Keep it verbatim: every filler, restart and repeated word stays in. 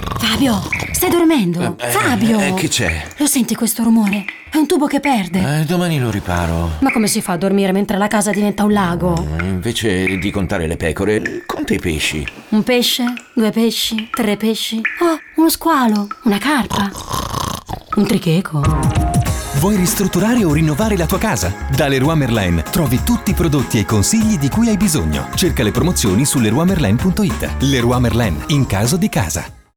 Fabio, stai dormendo? Eh, Fabio! Eh, che c'è? Lo senti questo rumore? È un tubo che perde. Eh, domani lo riparo. Ma come si fa a dormire mentre la casa diventa un lago? Invece di contare le pecore, conta i pesci. Un pesce? Due pesci? Tre pesci? Oh, uno squalo? Una carpa? Un tricheco? Vuoi ristrutturare o rinnovare la tua casa? Da Leroy Merlin trovi tutti i prodotti e i consigli di cui hai bisogno. Cerca le promozioni su leroy merlin punto it. Leroy Merlin, in caso di casa.